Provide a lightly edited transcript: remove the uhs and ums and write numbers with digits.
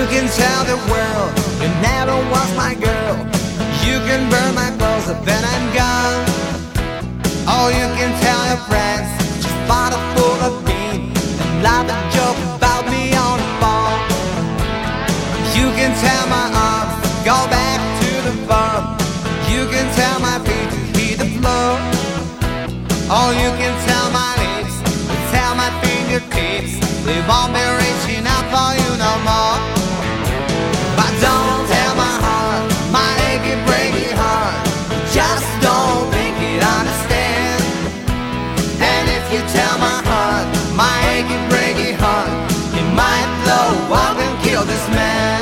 can tell the world you never was my girl. You can burn my clothes up and I'm gone. Oh, you can tell your friends she's bottle full of bean and laugh a joke about me on the phone. You can tell my arms go back to the farm. You can tell my feet to hit the floor. Oh, you can tell my lips, you tell my fingertips they won't be reaching out for you no more. But don't tell my heart, my achy breaky heart, just don't think it understand. And if you tell my heart, my achy breaky heart, it might blow up and kill this man.